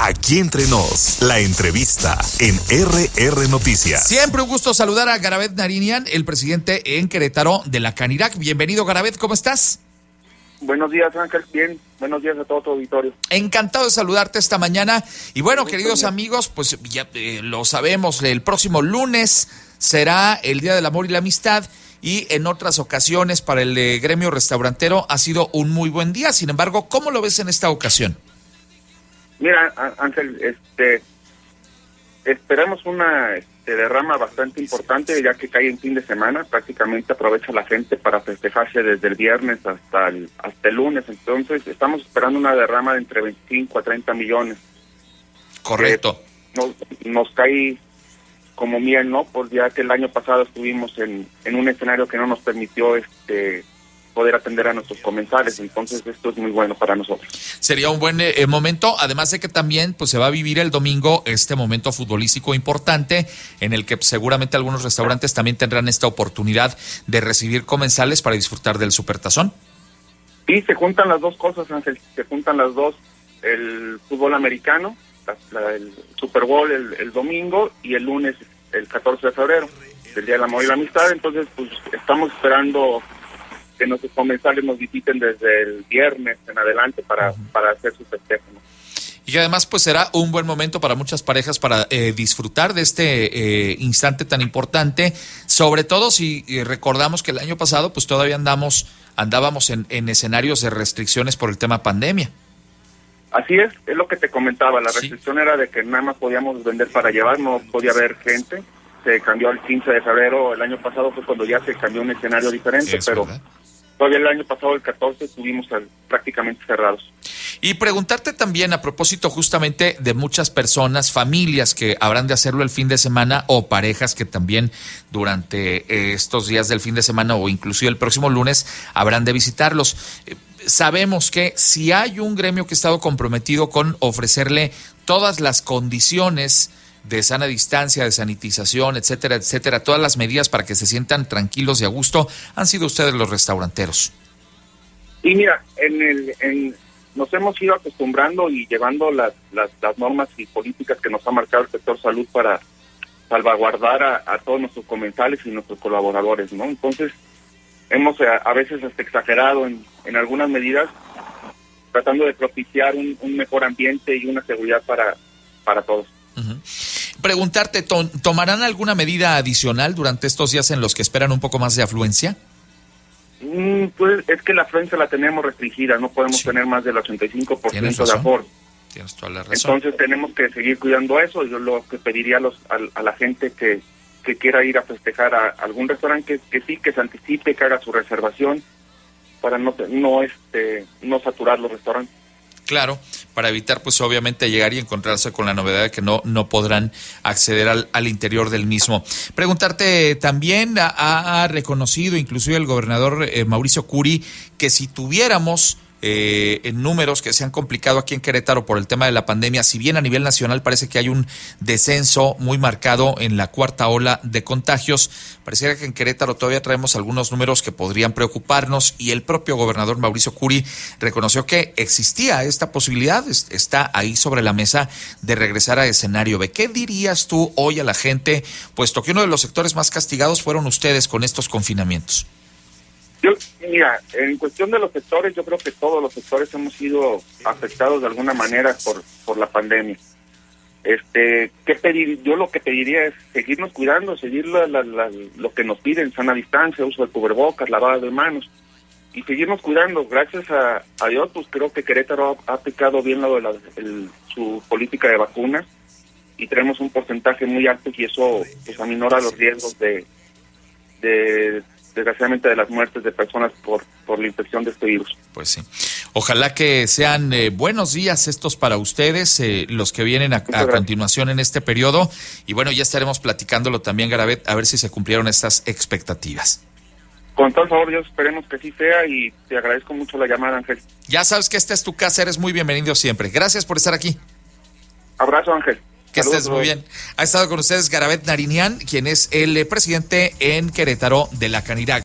Aquí entre nos, la entrevista en RR Noticias. Siempre un gusto saludar a Garabet Narinian, el presidente en Querétaro de la Canirac. Bienvenido, Garabet, ¿cómo estás? Buenos días, Ángel. Bien, buenos días a todo tu auditorio. Encantado de saludarte esta mañana. Y bueno, queridos amigos, pues ya lo sabemos, el próximo lunes será el Día del Amor y la Amistad. Y en otras ocasiones para el gremio restaurantero ha sido un muy buen día. Sin embargo, ¿cómo lo ves en esta ocasión? Mira, Ángel, esperamos una derrama bastante importante, ya que cae en fin de semana. Prácticamente aprovecha la gente para festejarse desde el viernes hasta el lunes. Entonces, estamos esperando una derrama de entre 25 a 30 millones. Correcto. Nos cae como miel, ¿no? Pues ya que el año pasado estuvimos en un escenario que no nos permitió poder atender a nuestros comensales. Entonces esto es muy bueno para nosotros. Sería un buen momento, además de que también pues se va a vivir el domingo este momento futbolístico importante en el que seguramente algunos restaurantes también tendrán esta oportunidad de recibir comensales para disfrutar del Supertazón. Sí, se juntan las dos cosas, Ángel, se juntan las dos, el fútbol americano, el Super Bowl el domingo y el lunes, el 14 de febrero, el Día del Amor y la Amistad. Entonces, pues estamos esperando que nuestros comensales nos visiten desde el viernes en adelante para hacer su festejo, ¿no? Y además, pues será un buen momento para muchas parejas para disfrutar de este instante tan importante, sobre todo si recordamos que el año pasado, pues todavía andábamos en escenarios de restricciones por el tema pandemia. Así es lo que te comentaba, la restricción era de que nada más podíamos vender para llevar, no podía haber gente. Se cambió el 15 de febrero, el año pasado fue cuando ya se cambió un escenario diferente, pero ¿verdad? Todavía el año pasado, el 14, estuvimos prácticamente cerrados. Y preguntarte también a propósito justamente de muchas personas, familias que habrán de hacerlo el fin de semana o parejas que también durante estos días del fin de semana o inclusive el próximo lunes habrán de visitarlos. Sabemos que si hay un gremio que ha estado comprometido con ofrecerle todas las condiciones de sana distancia, de sanitización, etcétera, etcétera, todas las medidas para que se sientan tranquilos y a gusto, han sido ustedes los restauranteros. Y mira, nos hemos ido acostumbrando y llevando las normas y políticas que nos ha marcado el sector salud para salvaguardar a todos nuestros comensales y nuestros colaboradores, ¿no? Entonces, hemos a veces hasta exagerado en algunas medidas, tratando de propiciar un mejor ambiente y una seguridad para todos. Uh-huh. Preguntarte, ¿tomarán alguna medida adicional durante estos días en los que esperan un poco más de afluencia? Pues es que la afluencia la tenemos restringida, no podemos tener más del 85% de aforo. Tienes toda la razón. Entonces tenemos que seguir cuidando eso. Yo lo que pediría a la gente que quiera ir a festejar a algún restaurante que se anticipe, que haga su reservación para no saturar los restaurantes. Claro, para evitar pues obviamente llegar y encontrarse con la novedad de que no podrán acceder al interior del mismo. Preguntarte también, ha reconocido inclusive el gobernador Mauricio Curi que si tuviéramos en números que se han complicado aquí en Querétaro por el tema de la pandemia, si bien a nivel nacional parece que hay un descenso muy marcado en la cuarta ola de contagios, pareciera que en Querétaro todavía traemos algunos números que podrían preocuparnos y el propio gobernador Mauricio Curi reconoció que existía esta posibilidad, está ahí sobre la mesa de regresar a escenario B. ¿Qué dirías tú hoy a la gente, puesto que uno de los sectores más castigados fueron ustedes con estos confinamientos? Mira, en cuestión de los sectores, yo creo que todos los sectores hemos sido afectados de alguna manera por la pandemia. ¿Qué pedir? Yo lo que pediría es seguirnos cuidando, seguir lo que nos piden, sana distancia, uso de cubrebocas, lavado de manos, y seguirnos cuidando. Gracias a Dios, pues creo que Querétaro ha aplicado bien su política de vacunas y tenemos un porcentaje muy alto y eso pues aminora los riesgos desgraciadamente de las muertes de personas por la infección de este virus. Pues sí. Ojalá que sean buenos días estos para ustedes, los que vienen a continuación en este periodo. Y bueno, ya estaremos platicándolo también, Garabet, a ver si se cumplieron estas expectativas. Con todo favor, Dios, esperemos que sí sea y te agradezco mucho la llamada, Ángel. Ya sabes que esta es tu casa, eres muy bienvenido siempre. Gracias por estar aquí. Abrazo, Ángel. Que estés muy bien. Ha estado con ustedes Garabet Narinian, quien es el presidente en Querétaro de la Canirac.